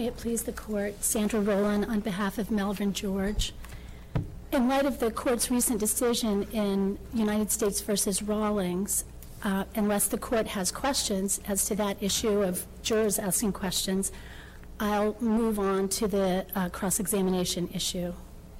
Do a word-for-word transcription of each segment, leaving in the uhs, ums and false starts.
May it please the Court, Sandra Rowland on behalf of Melvin George. In light of the Court's recent decision in United States versus Rawlings, uh, unless the Court has questions as to that issue of jurors asking questions, I'll move on to the uh, cross-examination issue.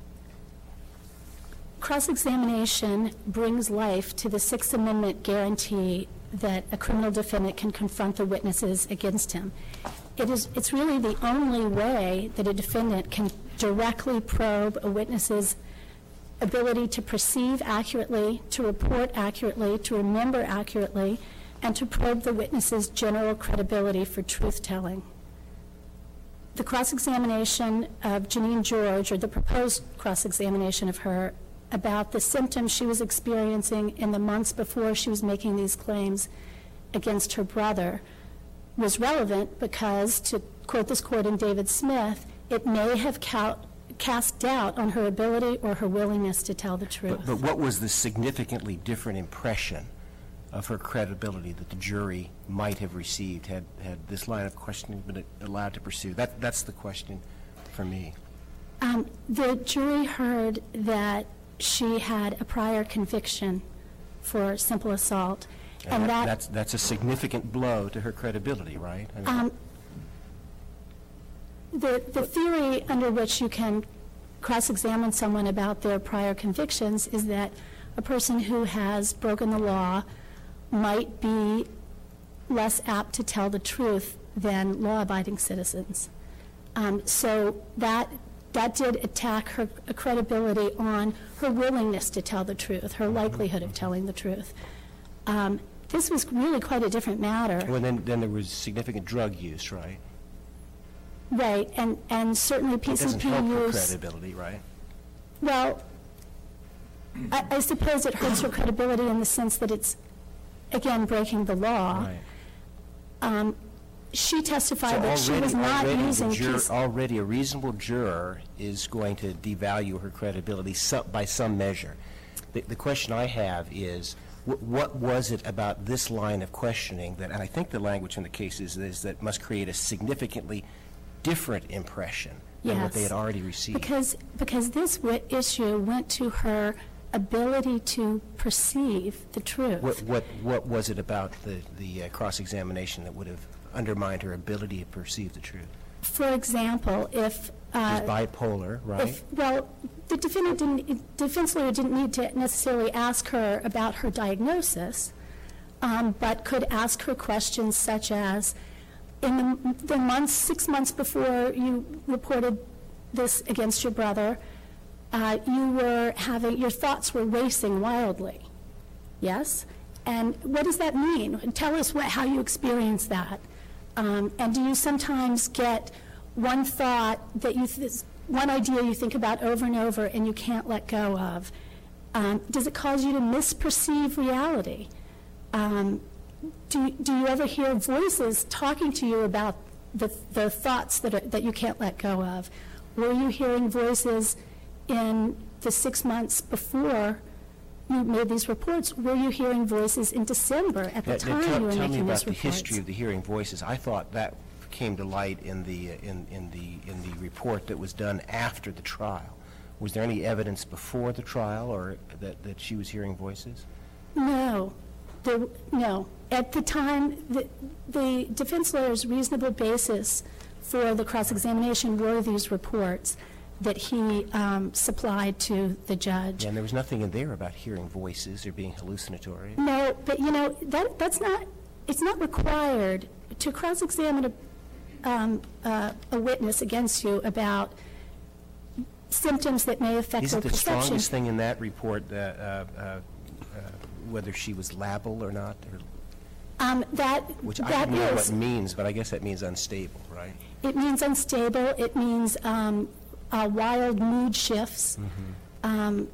Cross-examination brings life to the Sixth Amendment guarantee that a criminal defendant can confront the witnesses against him. It is, it's really the only way that a defendant can directly probe a witness's ability to perceive accurately, to report accurately, to remember accurately, and to probe the witness's general credibility for truth-telling. The cross-examination of Janine George, or the proposed cross-examination of her, about the symptoms she was experiencing in the months before she was making these claims against her brother, was relevant because, to quote this Court in David Smith, it may have ca cast doubt on her ability or her willingness to tell the truth. But, but what was the significantly different impression of her credibility that the jury might have received had, had this line of questioning been allowed to pursue? That, that's the question for me. Um, the jury heard that she had a prior conviction for simple assault. And, and that, that, that's, that's a significant blow to her credibility, right? I mean, um, the, the theory under which you can cross-examine someone about their prior convictions is that a person who has broken the law might be less apt to tell the truth than law-abiding citizens. Um, so that That did attack her credibility on her willingness to tell the truth, her likelihood of telling the truth. Um, this was really quite a different matter. Well, then, then there was significant drug use, right? Right, and, and certainly P C P use. It doesn't help her credibility, right? Well, I, I suppose it hurts her credibility in the sense that it's, again, breaking the law. Right. Um, She testified so that already, she was not already using juror, peace. Already a reasonable juror is going to devalue her credibility some, by some measure. The, the question I have is, wh what was it about this line of questioning that, and I think the language in the case is, is that must create a significantly different impression than Yes. what they had already received? Because, because this w issue went to her ability to perceive the truth. What, what, what was it about the, the uh, cross-examination that would have undermined her ability to perceive the truth? For example, if uh, She's bipolar, right? If, well, the defendant didn't, defense lawyer didn't need to necessarily ask her about her diagnosis, um, but could ask her questions such as, in the, the months, six months before you reported this against your brother, uh, you were having, your thoughts were racing wildly, yes? And what does that mean? Tell us what, how you experience that. Um, and do you sometimes get one thought that you, th one idea you think about over and over and you can't let go of? Um, does it cause you to misperceive reality? Um, do, do you ever hear voices talking to you about the, the thoughts that, are, that you can't let go of? Were you hearing voices in the six months before you made these reports? Were you hearing voices in December at the Now, time tell, you were tell making me about these the reports? history of the hearing voices. I thought that came to light in the uh, in in the in the report that was done after the trial. Was there any evidence before the trial, or that that she was hearing voices? No, there, no. At the time, the, the defense lawyer's reasonable basis for the cross-examination were these reports that he um, supplied to the judge. And there was nothing in there about hearing voices or being hallucinatory. No, but you know, that, that's not, it's not required to cross-examine a, um, uh, a witness against you about symptoms that may affect Isn't their the perception. strongest thing in that report uh, uh, uh, whether she was labile or not? Or Um, that, which that I don't know is, what it means, but I guess that means unstable, right? it means unstable, it means um, uh, wild mood shifts. Mm-hmm. um,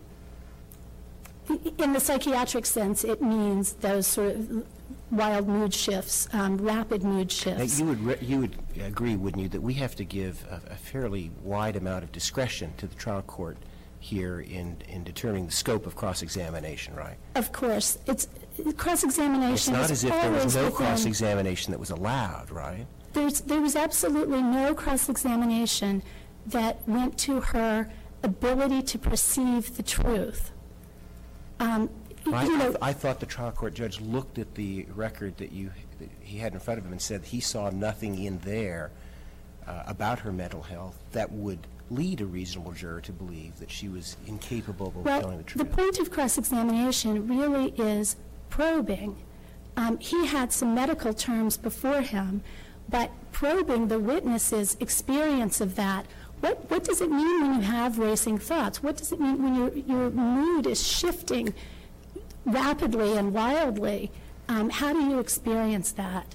in the psychiatric sense, it means those sort of wild mood shifts, um, rapid mood shifts. Now, you would re you would agree, wouldn't you, that we have to give a, a fairly wide amount of discretion to the trial court here in in determining the scope of cross-examination, right? Of course, it's cross-examination. It's not is as if there was always no within- cross-examination that was allowed, right? There's, there was absolutely no cross-examination that went to her ability to perceive the truth. Um, I, you I, know, th- I thought the trial court judge looked at the record that you that he had in front of him and said he saw nothing in there uh, about her mental health that would lead a reasonable juror to believe that she was incapable of well, telling the the truth. point of cross-examination really is probing. Um, he had some medical terms before him, but probing the witness's experience of that. What, what does it mean when you have racing thoughts? What does it mean when your, your mood is shifting rapidly and wildly? Um, how do you experience that?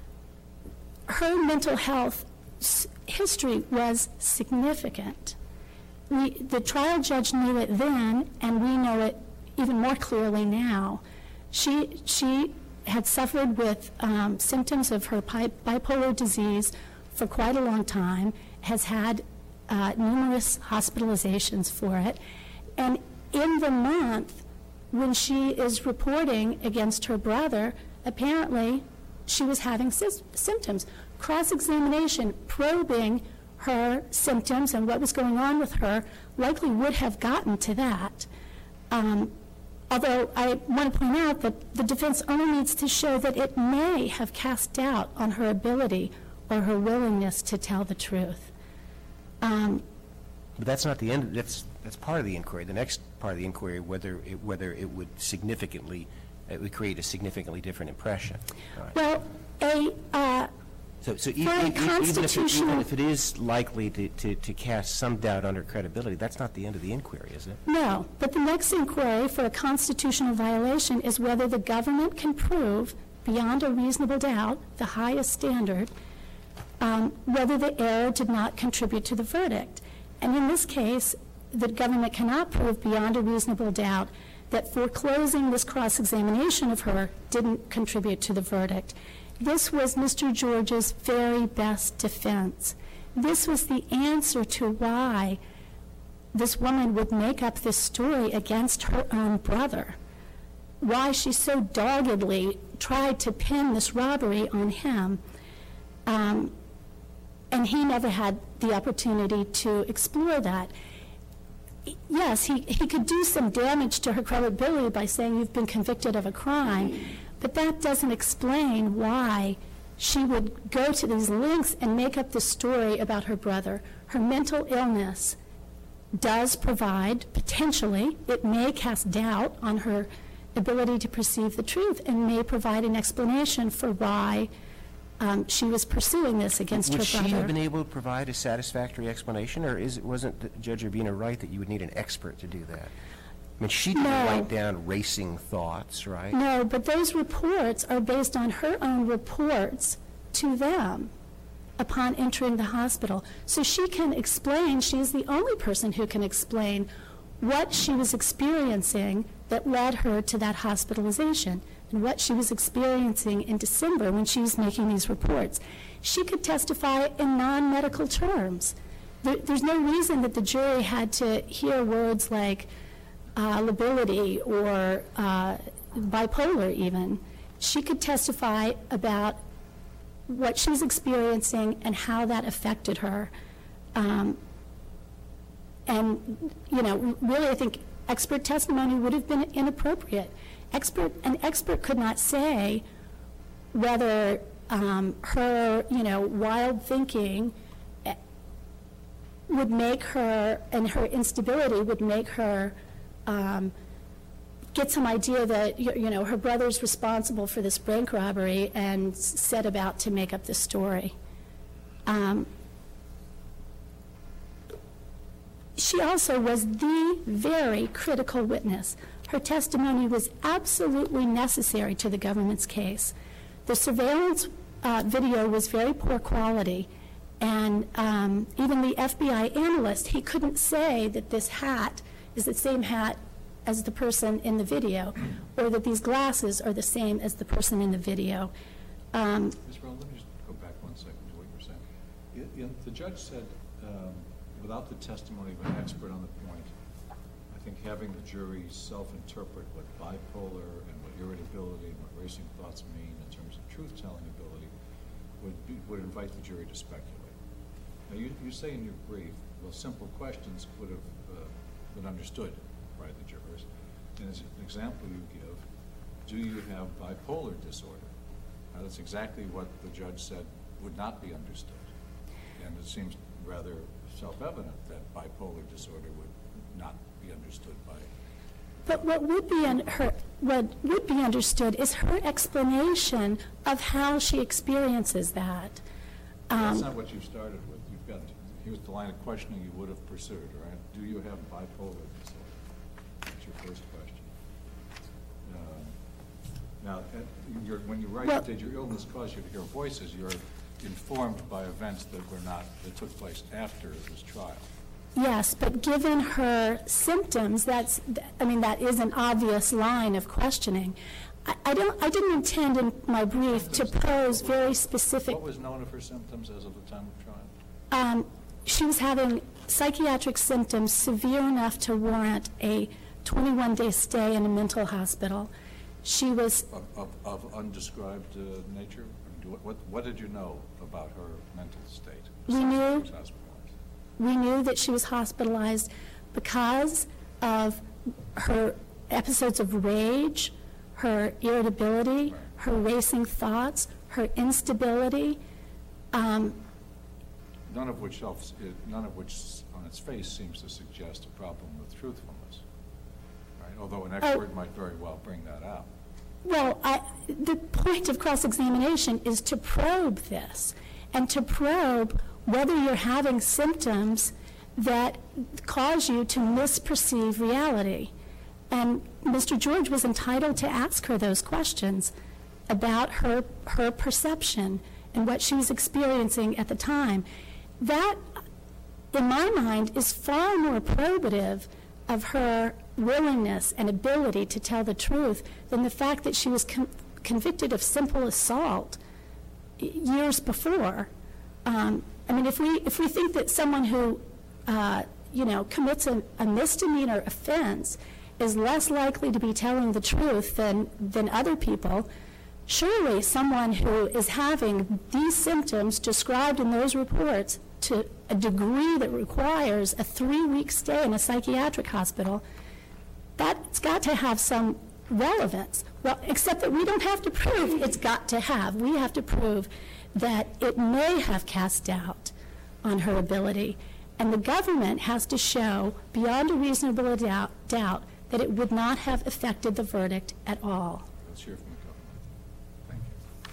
Her mental health s- history was significant. We, the trial judge knew it then, and we know it even more clearly now. She, she had suffered with um, symptoms of her bi- bipolar disease for quite a long time, has had uh, numerous hospitalizations for it, and in the month when she is reporting against her brother, apparently she was having sy- symptoms. Cross-examination, probing her symptoms and what was going on with her likely would have gotten to that. Um, although I want to point out that the defense only needs to show that it may have cast doubt on her ability or her willingness to tell the truth. Um, But that's not the end. That's that's part of the inquiry. The next part of the inquiry, whether it, whether it would significantly, it would create a significantly different impression. Right. well, a uh, So, so e- For a e- e- even, if it, even constitutional- if it is likely to, to, to cast some doubt on her credibility, that's not the end of the inquiry, is it? no, but the next inquiry for a constitutional violation is whether the government can prove, beyond a reasonable doubt, the highest standard, um, whether the error did not contribute to the verdict. And in this case, the government cannot prove beyond a reasonable doubt that foreclosing this cross-examination of her didn't contribute to the verdict. This was Mister George's very best defense. This was the answer to why this woman would make up this story against her own brother, why she so doggedly tried to pin this robbery on him. Um, and he never had the opportunity to explore that. Yes, he, he could do some damage to her credibility by saying you've been convicted of a crime, but that doesn't explain why she would go to these lengths and make up this story about her brother. Her mental illness does provide, potentially, it may cast doubt on her ability to perceive the truth and may provide an explanation for why um, she was pursuing this against Would her she brother. have been able to provide a satisfactory explanation, or is it, wasn't Judge Urbina right that you would need an expert to do that? I mean, she didn't No. write down racing thoughts, right? No, but those reports are based on her own reports to them upon entering the hospital. So she can explain, she's the only person who can explain what she was experiencing that led her to that hospitalization and what she was experiencing in December when she was making these reports. She could testify in non-medical terms. There, there's no reason that the jury had to hear words like uh, lability or uh, bipolar even. She could testify about what she was experiencing and how that affected her. Um, and, you know, really I think expert testimony would have been inappropriate. Expert, an expert could not say whether um, her, you know, wild thinking eh, would make her, and her instability would make her um, get some idea that, you, you know, her brother's responsible for this bank robbery and s- set about to make up this story. Um, she also was the very critical witness. Her testimony was absolutely necessary to the government's case. The surveillance uh, video was very poor quality, and um, even the F B I analyst, he couldn't say that this hat is the same hat as the person in the video, or that these glasses are the same as the person in the video. Um, Miz Brown, let me just go back one second to what you were saying. You- you- The judge said, um, without the testimony of an expert on the point, I think having the jury self-interpret what bipolar and what irritability and what racing thoughts mean in terms of truth-telling ability would, be, would invite the jury to speculate. Now, you, you say in your brief, well, simple questions would have uh, been understood by the jurors. And as an example you give, do you have bipolar disorder? Now, that's exactly what the judge said would not be understood. And it seems rather self-evident that bipolar disorder would not be understood by. But what would be un- her, what would be understood is her explanation of how she experiences that. Um, That's not what you started with. You've got, here's the line of questioning you would have pursued, all right? Do you have bipolar disorder? That's your first question. Uh, now, at, you're, when you write, well, did your illness cause you to hear voices, you're informed by events that were not, that took place after this trial. Yes, but given her symptoms, that's, I mean, that is an obvious line of questioning. I, I don't, I didn't intend in my brief to pose very specific. What was known of her symptoms as of the time of trial? Um, she was having psychiatric symptoms severe enough to warrant a twenty-one day stay in a mental hospital. She was Of, of, of undescribed uh, nature? I mean, what, what, what did you know about her mental state? We knew- She was hospitalized? We knew that she was hospitalized because of her episodes of rage, her irritability, Right. her racing thoughts, her instability. Um, None of which, self, none of which on its face seems to suggest a problem with truthfulness, right? Although an expert might very well bring that out. Well, I, the point of cross-examination is to probe this, and to probe whether you're having symptoms that cause you to misperceive reality. And Mister George was entitled to ask her those questions about her, her perception and what she was experiencing at the time. That, in my mind, is far more probative of her willingness and ability to tell the truth than the fact that she was con- convicted of simple assault years before. Um, I mean, if we if we think that someone who, uh, you know, commits a, a misdemeanor offense is less likely to be telling the truth than than other people, surely someone who is having these symptoms described in those reports to a degree that requires a three-week stay in a psychiatric hospital, that's got to have some relevance. Well, except that we don't have to prove it's got to have. We have to prove that it may have cast doubt on her ability. And the government has to show, beyond a reasonable doubt, doubt that it would not have affected the verdict at all. Let's hear from the government.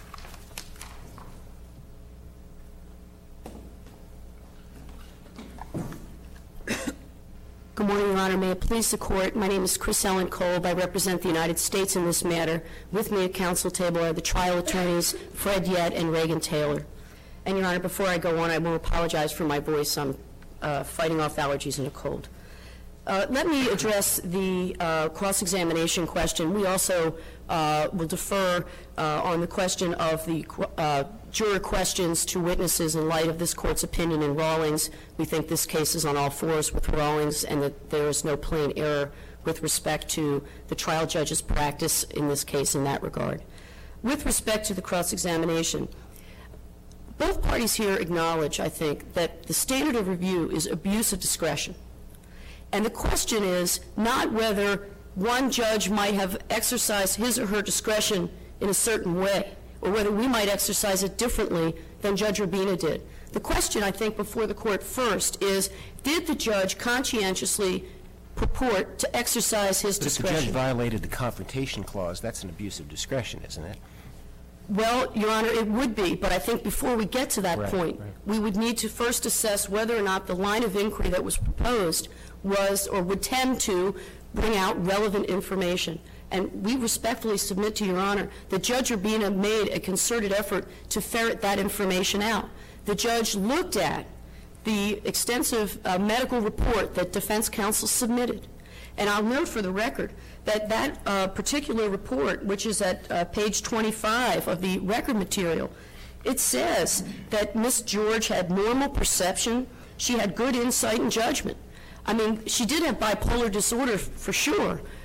Thank you. Good morning, Your Honor. May it please the Court, my name is Chris Ellen Kolb. I represent the United States in this matter. With me at counsel table are the trial attorneys Fred Yett and Reagan Taylor. And, Your Honor, before I go on, I will apologize for my voice. I'm uh, fighting off allergies and a cold. Uh, let me address the uh, cross-examination question. We also uh, will defer uh, on the question of the uh, juror questions to witnesses in light of this Court's opinion in Rawlings. We think this case is on all fours with Rawlings and that there is no plain error with respect to the trial judge's practice in this case in that regard. With respect to the cross-examination, both parties here acknowledge, I think, that the standard of review is abuse of discretion. And the question is not whether one judge might have exercised his or her discretion in a certain way, or whether we might exercise it differently than Judge Urbina did. The question, I think, before the Court first is, did the judge conscientiously purport to exercise his But if the discretion? judge violated the confrontation clause, that's an abuse of discretion, isn't it? Well, Your Honor, it would be, but I think before we get to that Right, point, right. we would need to first assess whether or not the line of inquiry that was proposed was or would tend to bring out relevant information. And we respectfully submit to Your Honor that Judge Urbina made a concerted effort to ferret that information out. The judge looked at the extensive uh, medical report that defense counsel submitted. And I'll note for the record that that uh, particular report, which is at uh, page twenty-five of the record material, it says that Miss George had normal perception, she had good insight and judgment. I mean, she did have bipolar disorder for sure,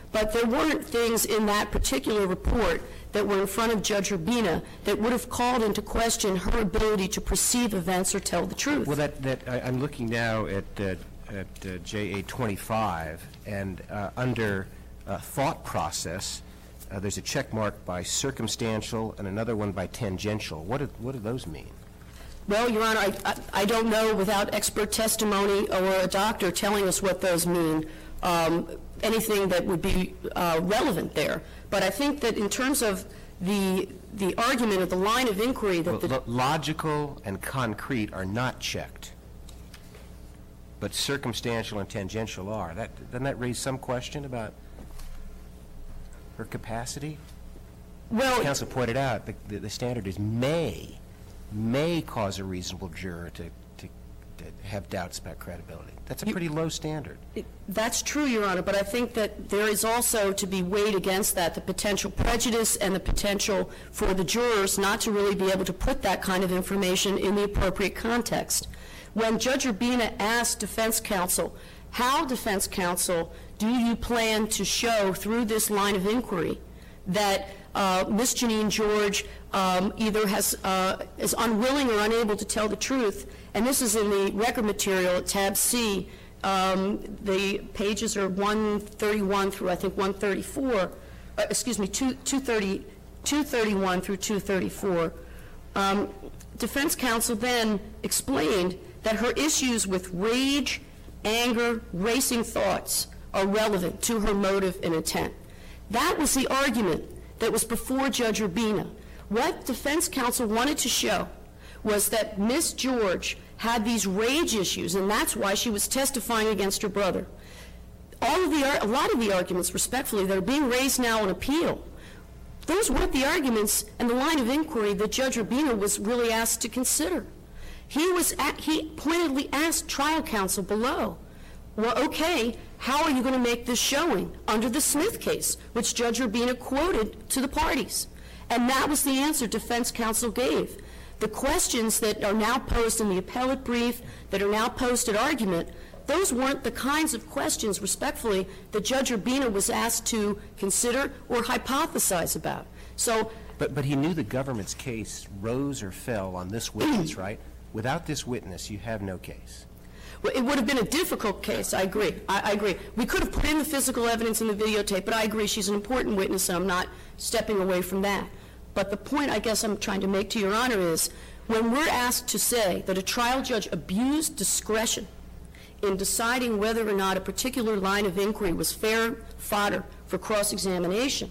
But there weren't things in that particular report that were in front of Judge Urbina that would have called into question her ability to perceive events or tell the truth. Well, that, that I, I'm looking now at, uh, at uh, J A twenty-five, and uh, under uh, thought process, uh, there's a check mark by circumstantial and another one by tangential. What do, what do those mean? Well, Your Honor, I, I, I don't know without expert testimony or a doctor telling us what those mean, um, anything that would be uh, relevant there. But I think that in terms of the the argument of the line of inquiry that well, the lo logical and concrete are not checked, but circumstantial and tangential are. That doesn't that raise some question about her capacity? well, Counsel pointed out the, the, the standard is may may cause a reasonable juror to, to, to have doubts about credibility. That's a pretty low standard. It- That's true, Your Honor, but I think that there is also to be weighed against that the potential prejudice and the potential for the jurors not to really be able to put that kind of information in the appropriate context. When Judge Urbina asked defense counsel, how, defense counsel, do you plan to show through this line of inquiry that uh, Miss Janine George um, either has, uh, is unwilling or unable to tell the truth, and this is in the record material at tab C. Um, the pages are one thirty-one through, I think, one thirty-four, uh, excuse me, two thirty, two thirty-one through two thirty-four. Um, defense counsel then explained that her issues with rage, anger, racing thoughts are relevant to her motive and intent. That was the argument that was before Judge Urbina. What defense counsel wanted to show was that Miss George had these rage issues, and that's why she was testifying against her brother. All of the, a lot of the arguments, respectfully, that are being raised now on appeal, those weren't the arguments and the line of inquiry that Judge Urbina was really asked to consider. He was, at, he pointedly asked trial counsel below, well, okay, how are you going to make this showing under the Smith case, which Judge Urbina quoted to the parties? And that was the answer defense counsel gave. The questions that are now posed in the appellate brief, that are now posed at argument, those weren't the kinds of questions, respectfully, that Judge Urbina was asked to consider or hypothesize about. So, But, but he knew the government's case rose or fell on this witness, right? Without this witness, you have no case. well, it would have been a difficult case, I agree. I, I agree. We could have put in the physical evidence in the videotape, but I agree she's an important witness, and I'm not stepping away from that. But the point I guess I'm trying to make to Your Honor is, when we're asked to say that a trial judge abused discretion in deciding whether or not a particular line of inquiry was fair fodder for cross-examination,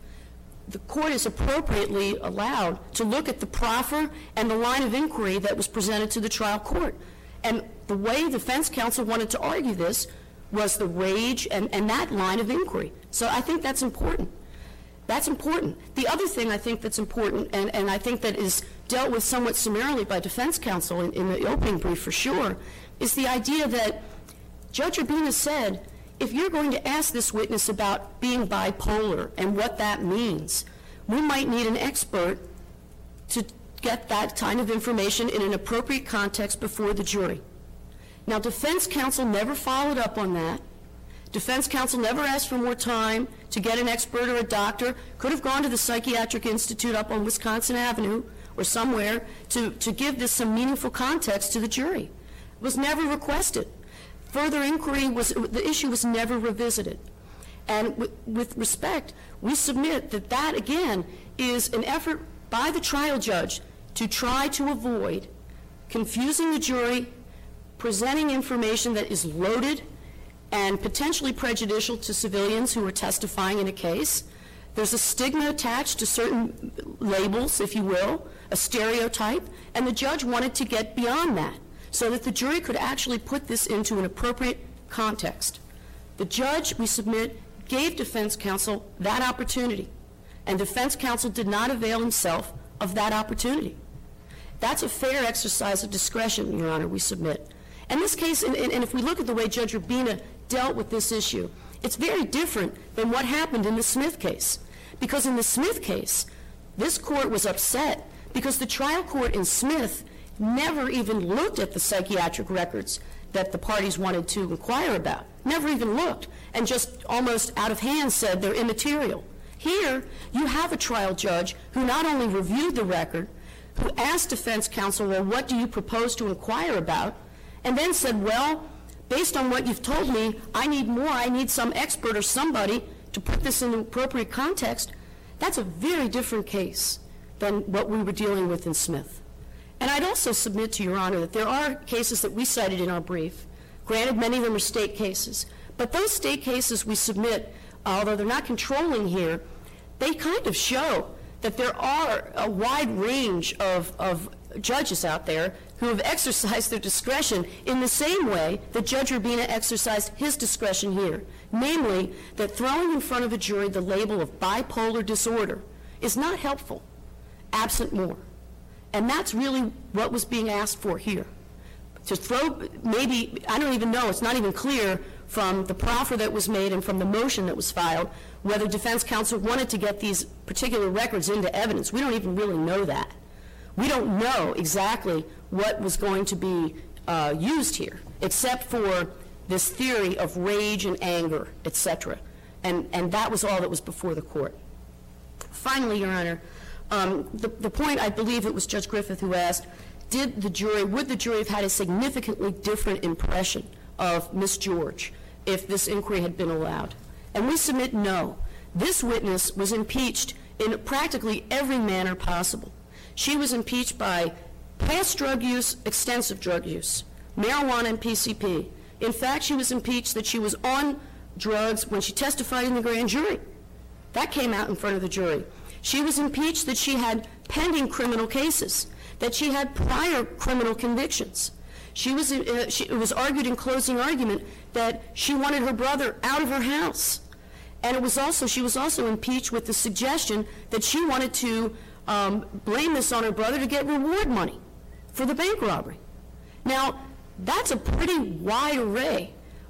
the court is appropriately allowed to look at the proffer and the line of inquiry that was presented to the trial court. And the way defense counsel wanted to argue this was the rage and, and that line of inquiry. So I think that's important. That's important. The other thing I think that's important, and, and I think that is dealt with somewhat summarily by defense counsel in, in the opening brief for sure, is the idea that Judge Urbina said, if you're going to ask this witness about being bipolar and what that means, we might need an expert to get that kind of information in an appropriate context before the jury. Now, defense counsel never followed up on that. Defense counsel never asked for more time to get an expert or a doctor, could have gone to the Psychiatric Institute up on Wisconsin Avenue or somewhere to, to give this some meaningful context to the jury. It was never requested. Further inquiry was, the issue was never revisited. And with, with respect, we submit that that, again, is an effort by the trial judge to try to avoid confusing the jury, presenting information that is loaded and potentially prejudicial to civilians who are testifying in a case. There's a stigma attached to certain labels, if you will, a stereotype, and the judge wanted to get beyond that so that the jury could actually put this into an appropriate context. The judge, we submit, gave defense counsel that opportunity, and defense counsel did not avail himself of that opportunity. That's a fair exercise of discretion, Your Honor, we submit. In this case, and, and if we look at the way Judge Urbina dealt with this issue, it's very different than what happened in the Smith case. Because in the Smith case, this court was upset because the trial court in Smith never even looked at the psychiatric records that the parties wanted to inquire about. never even looked, and just almost out of hand said they're immaterial. Here, you have a trial judge who not only reviewed the record, who asked defense counsel, well, what do you propose to inquire about, and then said, well, based on what you've told me, I need more, I need some expert or somebody to put this in the appropriate context. That's a very different case than what we were dealing with in Smith. And I'd also submit to Your Honor that there are cases that we cited in our brief. Granted, many of them are state cases, but those state cases we submit, although they're not controlling here, they kind of show that there are a wide range of, of judges out there who have exercised their discretion in the same way that Judge Urbina exercised his discretion here, namely that throwing in front of a jury the label of bipolar disorder is not helpful, absent more. And that's really what was being asked for here. To throw, maybe, I don't even know, it's not even clear from the proffer that was made and from the motion that was filed whether defense counsel wanted to get these particular records into evidence. We don't even really know that. We don't know exactly what was going to be uh, used here, except for this theory of rage and anger, et cetera. And, and that was all that was before the court. Finally, Your Honor, um, the, the point, I believe it was Judge Griffith who asked, did the jury, would the jury have had a significantly different impression of Miss George if this inquiry had been allowed? And we submit no. This witness was impeached in practically every manner possible. She was impeached by past drug use, extensive drug use, marijuana and P C P. In fact, she was impeached that she was on drugs when she testified in the grand jury. That came out in front of the jury. She was impeached that she had pending criminal cases, that she had prior criminal convictions. She was, uh, she, it was argued in closing argument that she wanted her brother out of her house. And it was also, she was also impeached with the suggestion that she wanted to um, blame this on her brother to get reward money for the bank robbery. Now, that's a pretty wide array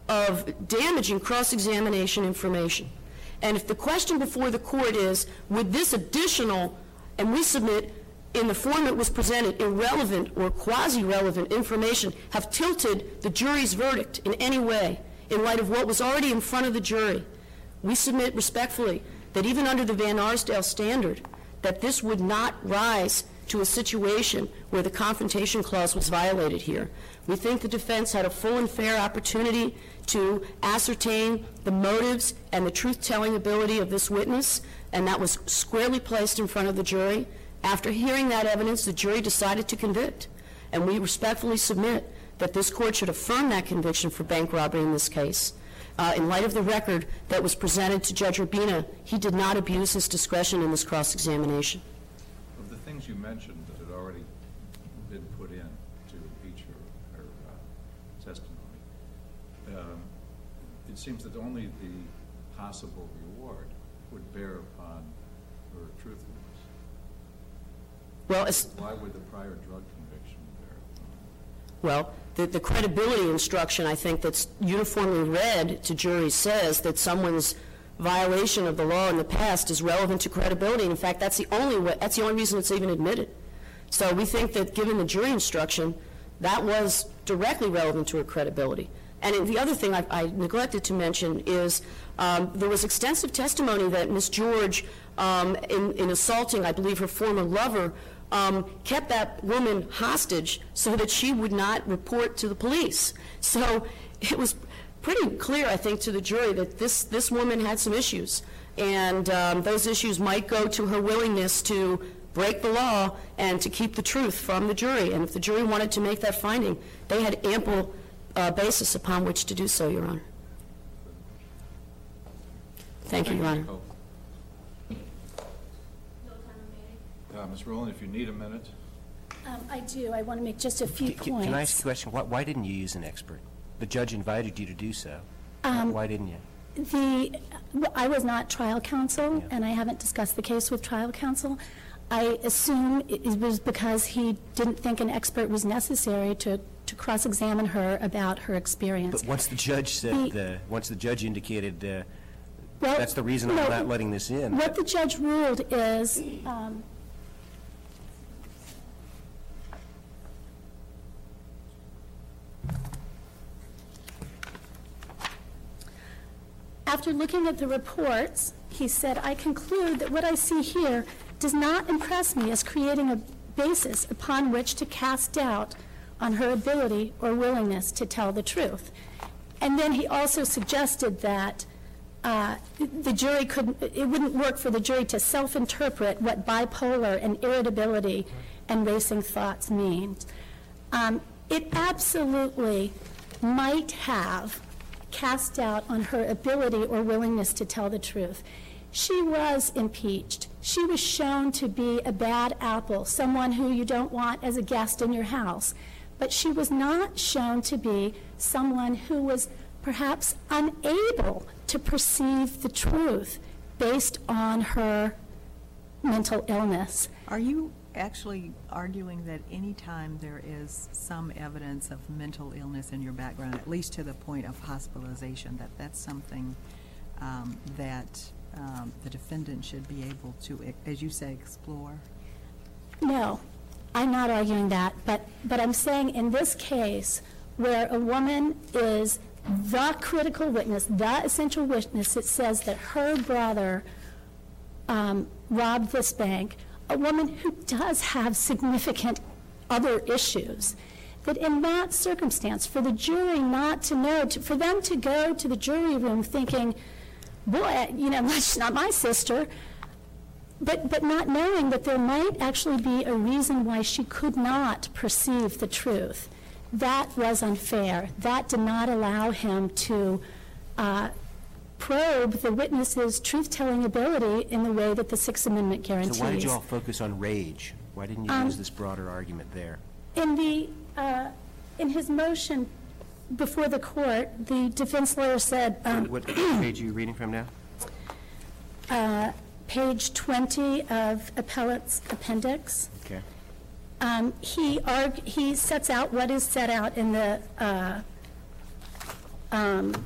of damaging cross-examination information. And if the question before the court is, would this additional, and we submit in the form it was presented, irrelevant or quasi-relevant information have tilted the jury's verdict in any way in light of what was already in front of the jury, we submit respectfully that even under the Van Arsdale standard, that this would not rise to a situation where the confrontation clause was violated here. We think the defense had a full and fair opportunity to ascertain the motives and the truth-telling ability of this witness, and that was squarely placed in front of the jury. After hearing that evidence, the jury decided to convict, and we respectfully submit that this court should affirm that conviction for bank robbery in this case. Uh, in light of the record that was presented to Judge Urbina, he did not abuse his discretion in this cross-examination. Of the things you mentioned that had already been put in to impeach her, her uh, testimony, um, it seems that only the possible reward would bear upon her truthfulness. Well, as why would the prior drug conviction bear upon? Well, the, the credibility instruction, I think, that's uniformly read to juries says that someone's violation of the law in the past is relevant to credibility. And in fact, that's the only way, that's the only reason it's even admitted. So we think that given the jury instruction, that was directly relevant to her credibility. And the other thing I, I neglected to mention is um, there was extensive testimony that Miss George, um, in, in assaulting, I believe, her former lover, Um, kept that woman hostage so that she would not report to the police. So it was pretty clear, I think, to the jury that this, this woman had some issues, and um, those issues might go to her willingness to break the law and to keep the truth from the jury. And if the jury wanted to make that finding, they had ample uh, basis upon which to do so, Your Honor. Thank you, Your Honor. Uh, Miz Rowland, if you need a minute. Um, I do. I want to make just a few Can, points. can I ask a question? Why, why didn't you use an expert? The judge invited you to do so. Um, why didn't you? The, I was not trial counsel, Yeah. and I haven't discussed the case with trial counsel. I assume it was because he didn't think an expert was necessary to, to cross-examine her about her experience. But once the judge said, The- uh, once the judge indicated, uh, Well, that's the reason no, I'm not letting this in. What the judge ruled is, um, after looking at the reports, he said, I conclude that what I see here does not impress me as creating a basis upon which to cast doubt on her ability or willingness to tell the truth. And then he also suggested that uh, the jury couldn't, it wouldn't work for the jury to self-interpret what bipolar and irritability and racing thoughts mean. Um, it absolutely might have cast doubt on her ability or willingness to tell the truth. She was impeached. She was shown to be a bad apple, someone who you don't want as a guest in your house. But she was not shown to be someone who was perhaps unable to perceive the truth based on her mental illness. Are you actually arguing that any time there is some evidence of mental illness in your background, at least to the point of hospitalization, that that's something um, that um, the defendant should be able to, as you say, explore? No, I'm not arguing that, but, but I'm saying in this case where a woman is the critical witness, the essential witness, it says that her brother um, robbed this bank, a woman who does have significant other issues, that in that circumstance, for the jury not to know, to, for them to go to the jury room thinking, boy, you know, that's not my sister, but, but not knowing that there might actually be a reason why she could not perceive the truth. That was unfair. That did not allow him to uh, probe the witness's truth-telling ability in the way that the Sixth Amendment guarantees. So why did you all focus on rage? Why didn't you Um, use this broader argument there? In the, uh, in his motion before the court, the defense lawyer said, um, What page are you reading from now? uh, page twenty of appellate's appendix, Okay. um, he arg- he sets out what is set out in the uh, um,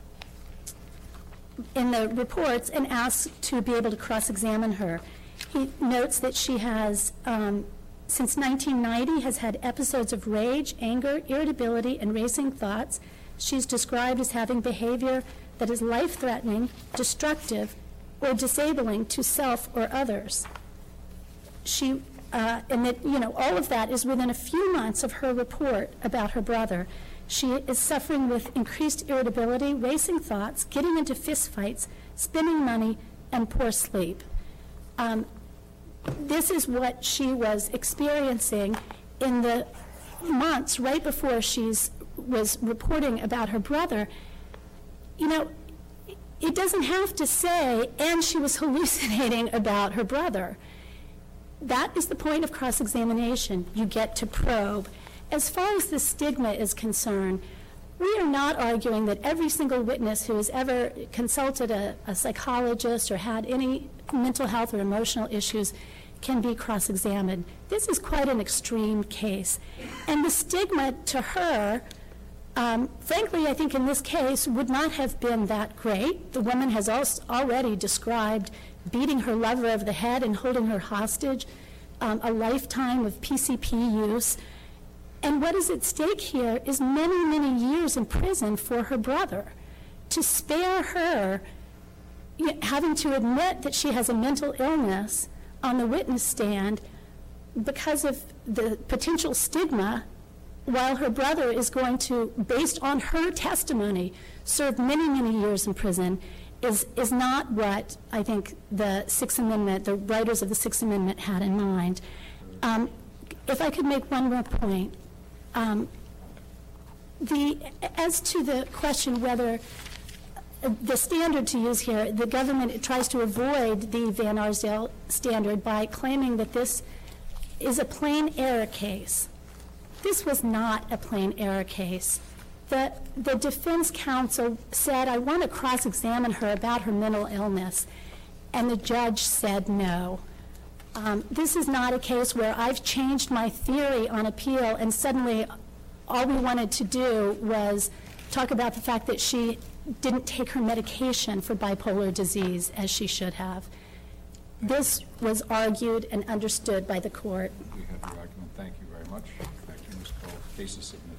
in the reports and asks to be able to cross-examine her. He notes that she has, um, since nineteen ninety, has had episodes of rage, anger, irritability, and racing thoughts. She's described as having behavior that is life-threatening, destructive, or disabling to self or others. She, uh, and that, you know, all of that is within a few months of her report about her brother. She is suffering with increased irritability, racing thoughts, getting into fistfights, spending money, and poor sleep. Um, this is what she was experiencing in the months right before she's was reporting about her brother. You know, it doesn't have to say, and she was hallucinating about her brother. That is the point of cross-examination. You get to probe. As far as the stigma is concerned, we are not arguing that every single witness who has ever consulted a, a psychologist or had any mental health or emotional issues can be cross-examined. This is quite an extreme case. And the stigma to her, um, frankly, I think in this case, would not have been that great. The woman has also already described beating her lover over the head and holding her hostage, um, a lifetime of P C P use. And what is at stake here is many, many years in prison for her brother. To spare her you know, having to admit that she has a mental illness on the witness stand because of the potential stigma, while her brother is going to, based on her testimony, serve many, many years in prison, is, is not what I think the Sixth Amendment, the writers of the Sixth Amendment had in mind. Um, if I could make one more point. Um, the, as to the question whether uh, the standard to use here, the government tries to avoid the Van Arsdale standard by claiming that this is a plain error case. This was not a plain error case. The, the defense counsel said, I want to cross-examine her about her mental illness, and the judge said no. Um, this is not a case where I've changed my theory on appeal and suddenly all we wanted to do was talk about the fact that she didn't take her medication for bipolar disease as she should have. This was argued and understood by the court. We have your argument. Thank you very much. Thank you, Miz Cole. Case is submitted.